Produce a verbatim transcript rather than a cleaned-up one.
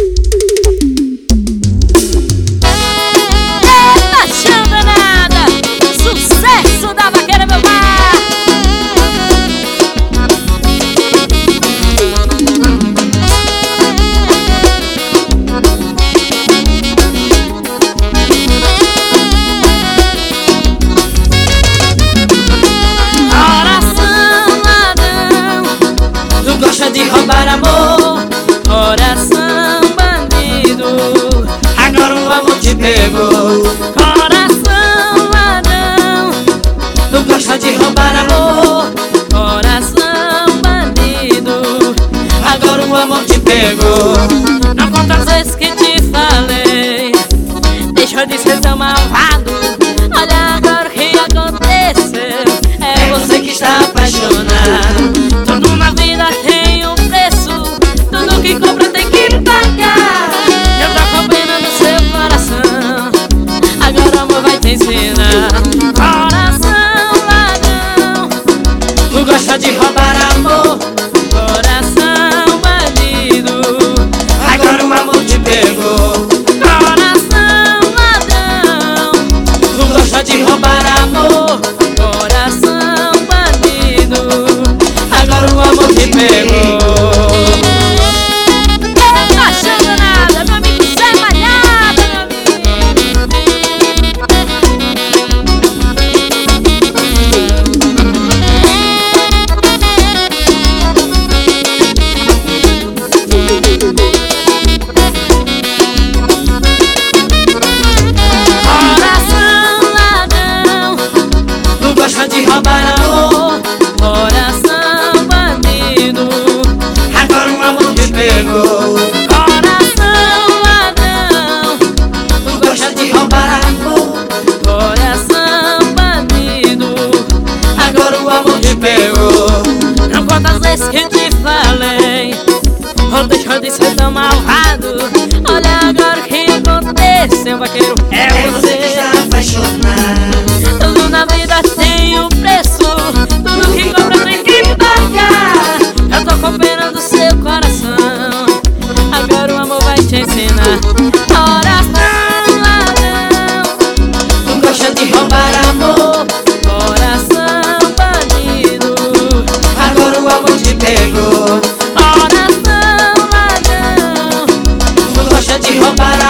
Paixão danada, sucesso da vaqueira, meu bar. Coração ladrão, tu gosta de roubar amor. Coração bandido, agora o amor te pegou. Coração ladrão, tu gosta de roubar amor. Coração bandido, agora o amor te pegou. Não conta as vezes que te falei, deixa de ser tão malvado. Olha agora o que aconteceu, é você que está apaixonado. Tudo na vida tem um preço, tudo que compra tem que pagar. Eu tô combinando seu coração, agora o amor vai te ensinar. Coração ladrão, tu gosta de roubar amor. Coração bandido, agora o amor te pegou. Coração ladrão, tu gosta de roubar amor. Coração bandido, agora o amor te pegou. É paixão danada, meu amigo Zé Malhada, meu amigo. Coração ladrão, tu gosta de roubar amor. Coração bandido, agora o amor te pegou. Coração ladrão, tu gosta de roubar amor. Coração bandido, agora o amor te pegou. Não quantas vezes que te falei, oh, deixa de ser tão malvado. Olha agora o que aconteceu, vaqueiro, é você que está apaixonado. Tudo na vida tem um preço, tudo que compra tem que pagar. Eu tô comprando seu coração, agora o amor vai te ensinar. Coração ladrão, tu gosta de roubar amor. Coração bandido, agora o amor te pegou. Coração ladrão, tu gosta de roubar amor.